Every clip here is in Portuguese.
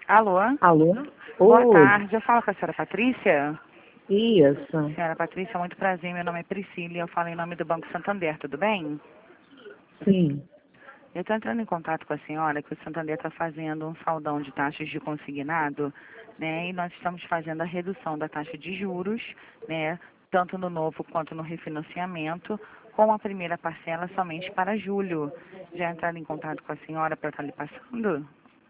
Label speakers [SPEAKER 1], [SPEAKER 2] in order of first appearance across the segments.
[SPEAKER 1] Alô?
[SPEAKER 2] Alô?
[SPEAKER 1] Boa
[SPEAKER 2] Oi,
[SPEAKER 1] tarde, eu falo com a senhora Patrícia.
[SPEAKER 2] isso.
[SPEAKER 1] Senhora Patrícia, muito prazer, meu nome é Priscila e eu falo em nome do Banco Santander, tudo bem?
[SPEAKER 2] Sim.
[SPEAKER 1] Eu estou entrando em contato com a senhora que o Santander está fazendo um saldão de taxas de consignado, né? E nós estamos fazendo a redução da taxa de juros, né? Tanto no novo quanto no refinanciamento, com a primeira parcela somente para julho. Já entraram em contato com a senhora para estar lhe passando?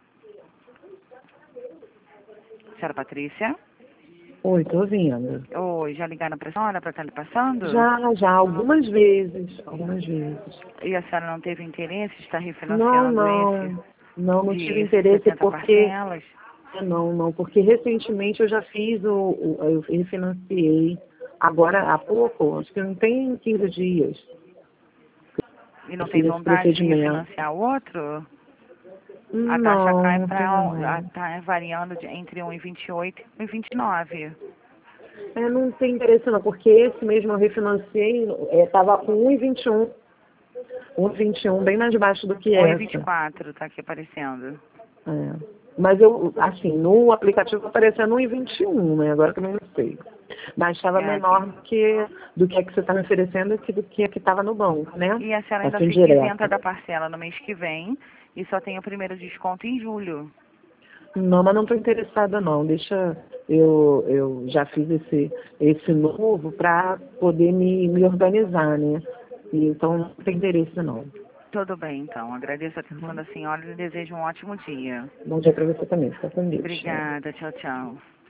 [SPEAKER 1] Senhora Patrícia?
[SPEAKER 2] Oi, tô ouvindo.
[SPEAKER 1] Oi, já ligaram para a senhora para estar lhe passando?
[SPEAKER 2] Já, algumas vezes, algumas vezes.
[SPEAKER 1] E a senhora não teve interesse de estar
[SPEAKER 2] Não,
[SPEAKER 1] refinanciando esse
[SPEAKER 2] não, não tive
[SPEAKER 1] de
[SPEAKER 2] interesse
[SPEAKER 1] 60
[SPEAKER 2] porque,
[SPEAKER 1] parcelas?
[SPEAKER 2] porque recentemente eu já fiz eu refinanciei, agora há pouco, acho que não tem 15 dias,
[SPEAKER 1] E
[SPEAKER 2] eu
[SPEAKER 1] não tem
[SPEAKER 2] fiz esse
[SPEAKER 1] vontade de
[SPEAKER 2] procedimento.
[SPEAKER 1] refinanciar o outro? A taxa
[SPEAKER 2] Não,
[SPEAKER 1] cai
[SPEAKER 2] não tenho
[SPEAKER 1] para,
[SPEAKER 2] não.
[SPEAKER 1] tá variando entre 1,28 e 1,29.
[SPEAKER 2] Não tem interesse não, porque esse mesmo eu refinanciei, estava com 1,21. 1,21, bem mais baixo do que essa.
[SPEAKER 1] 1,24 está aqui aparecendo.
[SPEAKER 2] É. Mas eu, assim, no aplicativo aparecendo 1,21, né? Agora também não sei. Mas estava
[SPEAKER 1] É aqui.
[SPEAKER 2] menor do que a que você está me oferecendo do que a que estava no banco, né?
[SPEAKER 1] E a senhora ainda
[SPEAKER 2] Assim,
[SPEAKER 1] fica isenta
[SPEAKER 2] direto.
[SPEAKER 1] da parcela no mês que vem e só tem o primeiro desconto em julho.
[SPEAKER 2] Não, mas não estou interessada não. Deixa, eu já fiz esse novo para poder me organizar, né? Então não tem interesse não.
[SPEAKER 1] Tudo bem, então. Agradeço a atenção
[SPEAKER 2] Uhum.
[SPEAKER 1] da senhora e lhe desejo um ótimo dia.
[SPEAKER 2] Bom dia para você também. Fica com Deus. Tchau.
[SPEAKER 1] Obrigada. Tchau, tchau.